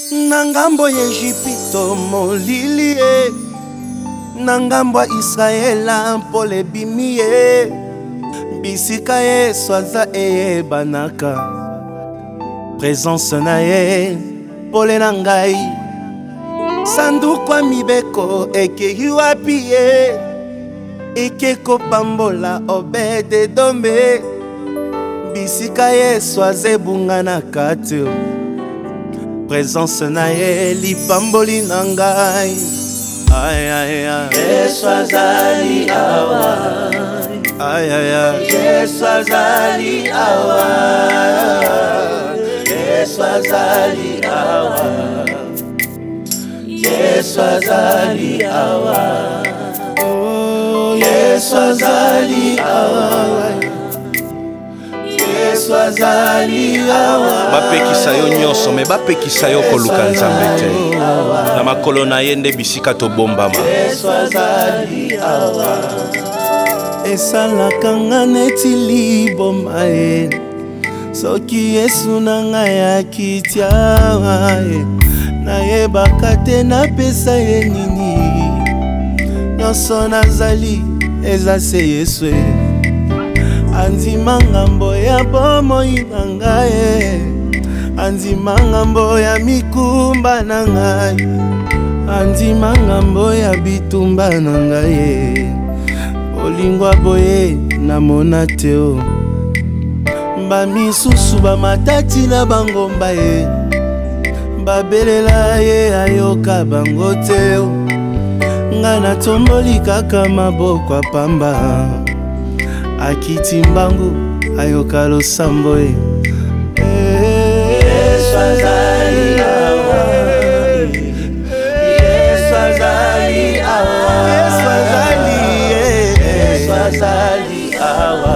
Nangambo ya Ejipito molili ye, nangambo Israela mpole bimi ye, bisika ye swaza eyebanaka, présence na ye pole na ngai. Sanduku ya mibeko ekei wapi ye, ekekopambola Obed-Edome, bisika ye swaza ebunganaka te, présence na ye lipamboli na ngai. Ay ay ay, Yesu azali awa. ay ay ay, Yesu azali awa. Yesu azali awa. Yesu azali awa. oh Yesu azali awa. Yesu azali awa. bapekisa yo nyonso me bapekisa yo koluka Nzambe te, na makolo na ye nde bisika tobombama. Yesu azali awa. esalaka nga neti liboma ye, soki Yesu na ngai akitia ye, nayebaka te napesa ye nini. Nyonso nazali eza se Yesu ye, andima ngambo ya bomoi na ngai, andima ngambo ya mikumba na ngai, andima ngambo ya bitumba na ngai. Olingwa boye namona te o, bamisusu bamatati na bangomba ye, babelela ye ayoka bango te o. Nga natomboli kaka maboko apamba, akiti mbangu ayoka losambo ye. Yesu azali awa. Yesu azali awa. Yesu azali Yesu azali awa.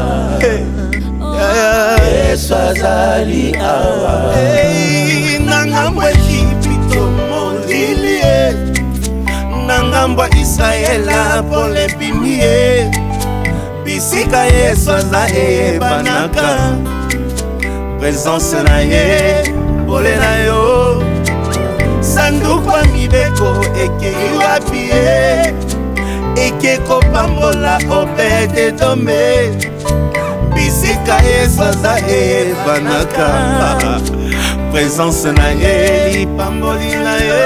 Yesu azali awa. Nangambo Ejipito molili ye, nangambo Israela pole bimi ye, bisika Yesu aza eyebanaka, présence na ye pole na yo. Sanduku ya mibeko ekei wapi ye, ekekopambola Obed-Edome, bisika Yesu aza eyebanaka, présence na ye lipamboli na ye.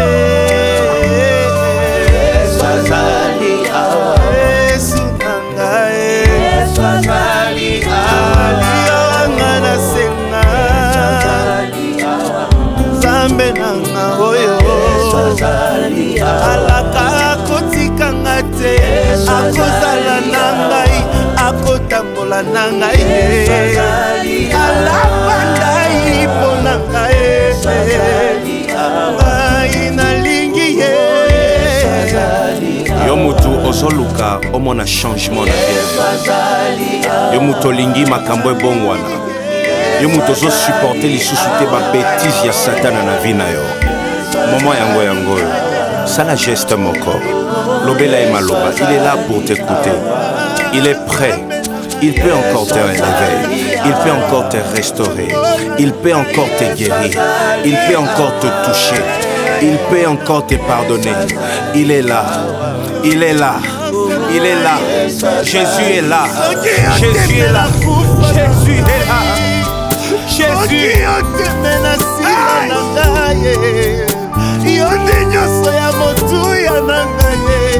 Yesu azali awa. Yesu na ngai, Yesu azali awa. alianga na senga, Azali awa. Nzambe na nga oyo Yesu azali awa. alaka akotikanga te, akozala na ngai, akotambola na ngai, alapandai mpo na ngai, ngai nalingi ye. Yo mutu ozoluka omona changement na vie, yo mutu olingi makambo ebongwana, yo mutu ozosupporte lisusu te babétise ya satana na vie na yo. Momo yango sala geste moko, lobela ye maloba, il est là pour t'écouter, il est prêt, il peut encore te réveiller, il peut encore te restaurer, il peut encore te guérir, il peut encore te toucher, il peut encore te pardonner. Il est là, il est là, il est là. Jésus est là, Jésus est là, Jésus est là, Jésus est là. Yo nde nyonso ya motuya na ngai,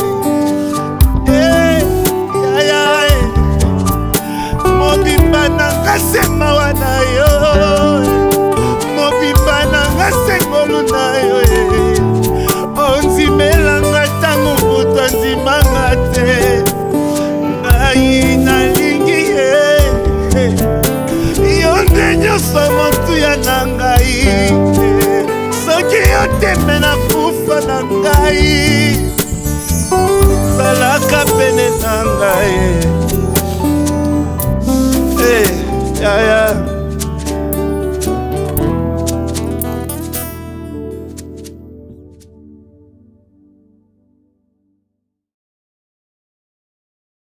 mobimba na nga sema wana yo, mobimba na nga sengolu na yo, onzimelanga ntango moto andimanga te, ngai nalingi ye. Yo nde nyonso ya motuya na ngai, soki yo tembe na kufa na ngai, salaka pene na ngai.